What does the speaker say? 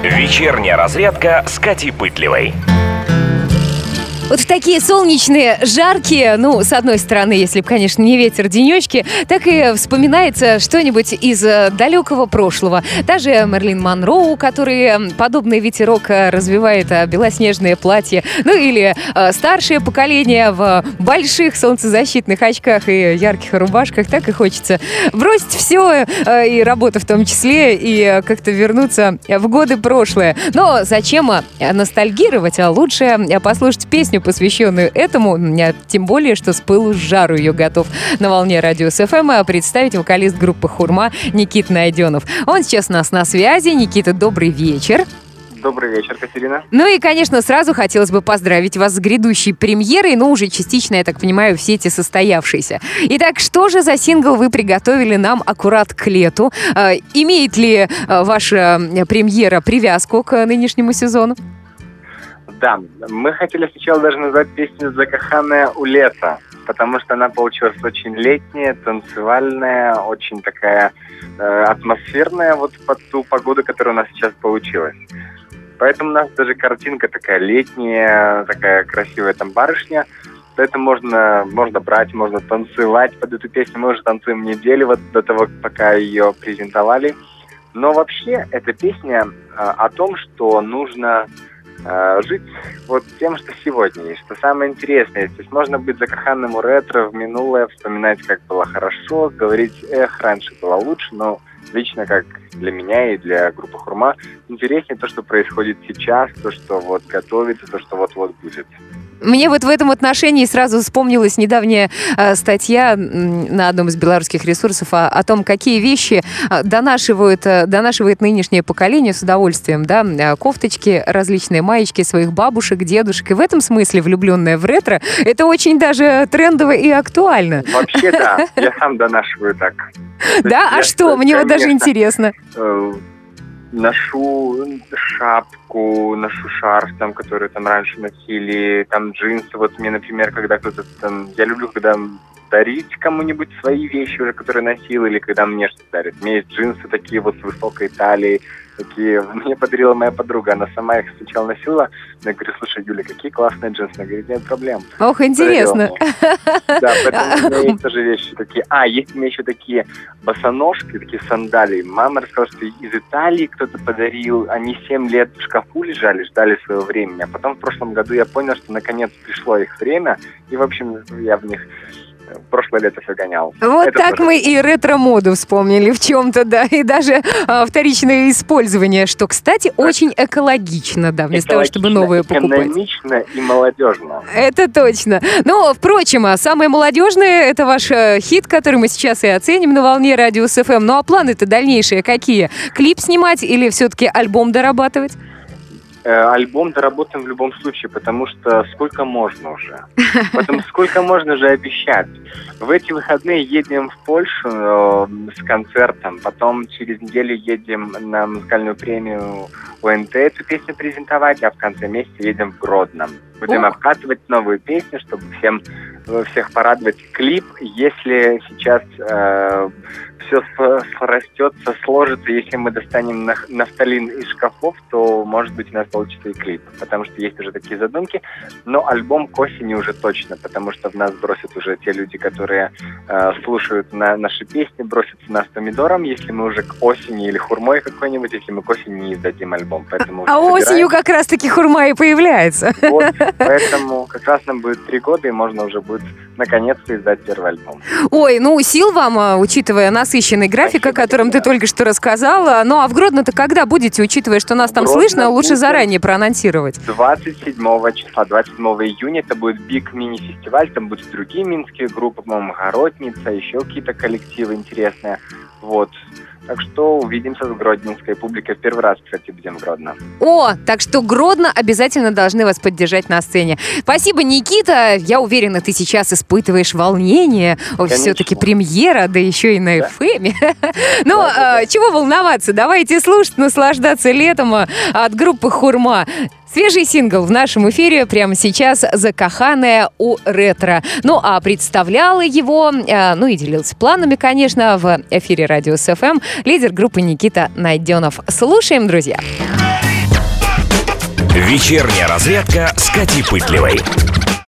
Вечерняя разрядка с Катей Пытливой. Вот в такие солнечные, жаркие, с одной стороны, если бы, конечно, не ветер, денечки, так и вспоминается что-нибудь из далекого прошлого. Даже Мэрилин Монро, который подобный ветерок развивает белоснежные платья. Или старшее поколение в больших солнцезащитных очках и ярких рубашках. Так и хочется бросить все, и работу в том числе, и как-то вернуться в годы прошлые. Но зачем ностальгировать, а лучше послушать песню, посвященную этому, тем более, что с пылу с жару ее готов на волне Радио СФМ представить вокалист группы «Хурма» Никита Найденов. Он сейчас у нас на связи. Никита, добрый вечер. Добрый вечер, Катерина. И, конечно, сразу хотелось бы поздравить вас с грядущей премьерой, уже частично, я так понимаю, в сети состоявшейся. Итак, что же за сингл вы приготовили нам аккурат к лету? Имеет ли ваша премьера привязку к нынешнему сезону? Да, мы хотели сначала даже назвать песню «Закоханная у лета», потому что она получилась очень летняя, танцевальная, очень такая атмосферная под ту погоду, которая у нас сейчас получилась. Поэтому у нас даже картинка такая летняя, такая красивая там барышня. Поэтому можно брать, можно танцевать под эту песню. Мы уже танцуем неделю до того, пока ее презентовали. Но вообще эта песня о том, что нужно жить тем, что сегодня есть, что самое интересное. То есть можно быть закоханным у ретро, в минулое, вспоминать, как было хорошо, говорить, раньше было лучше, но лично, как для меня и для группы «Хурма», интереснее то, что происходит сейчас, то, что готовится, то, что вот-вот будет. Мне в этом отношении сразу вспомнилась недавняя статья на одном из белорусских ресурсов о том, какие вещи донашивает нынешнее поколение с удовольствием, да, кофточки, различные маечки своих бабушек, дедушек. И в этом смысле влюбленная в ретро — это очень даже трендово и актуально. Вообще, да, я сам донашиваю так. Да? А что? Мне даже интересно. Ношу шапку, ношу шарф, который раньше носили, джинсы. Мне, например, когда кто-то я люблю, когда дарить кому-нибудь свои вещи уже, которые носил, или когда мне что-то дарят. У меня есть джинсы такие с высокой талией, такие мне подарила моя подруга. Она сама их сначала носила. Я говорю, слушай, Юля, какие классные джинсы. Она говорит, нет проблем. Ох, интересно. Да, поэтому у меня есть тоже вещи такие. Есть у меня еще такие босоножки, такие сандалии. Мама рассказала, что из Италии кто-то подарил. Они 7 лет в шкафу лежали, ждали своего времени. А потом в прошлом году я понял, что наконец пришло их время. И, в общем, я в них прошлое лето все гонял. Это так тоже. Мы и ретро-моду вспомнили в чем-то, да, и даже вторичное использование, что, кстати, очень экологично, да, вместо того, чтобы новые покупать. Экономично и молодежно. Это точно. Но, впрочем, самое молодежное — это ваш хит, который мы сейчас и оценим на волне Радио СФМ. Ну, а планы-то дальнейшие какие? Клип снимать или все-таки альбом дорабатывать? Альбом доработаем в любом случае, потому что сколько можно уже? Сколько можно же обещать? В эти выходные едем в Польшу с концертом, потом через неделю едем на музыкальную премию ОНТ эту песню презентовать, а в конце месяца едем в Гродно. Будем обкатывать новую песню, чтобы всех порадовать. Клип, если сейчас все срастется, сложится, если мы достанем нафталин из шкафов, то, может быть, у нас получится и клип, потому что есть уже такие задумки. Но альбом к осени уже точно, потому что в нас бросят уже те люди, которые слушают наши песни, бросятся нас помидором, если мы уже к осени, или хурмой какой-нибудь, если мы к осени не издадим альбом. Поэтому осенью как раз-таки хурма и появляется. Поэтому как раз нам будет 3 года, и можно уже будет наконец-то издать первый альбом. Ой, сил вам, учитывая насыщенный график, о котором ты только что рассказала. Ну, а в Гродно-то когда будете, учитывая, что нас там слышно, лучше заранее проанонсировать? 27 числа, 27 июня, это будет Big мини-фестиваль, там будут другие минские группы, по-моему, Городница, еще какие-то коллективы интересные. Так что увидимся с гродненской публикой. В первый раз, кстати, будем в Гродно. Так что Гродно обязательно должны вас поддержать на сцене. Спасибо, Никита. Я уверена, ты сейчас испытываешь волнение. Все-таки премьера, да еще и на FM. Чего волноваться? Давайте слушать, наслаждаться летом от группы «Хурма». Свежий сингл в нашем эфире прямо сейчас «Закоханная у ретро». А представляла его, и делился планами, конечно, в эфире Радио СФМ лидер группы Никита Найденов. Слушаем, друзья. Вечерняя разрядка с Катей Пытливой.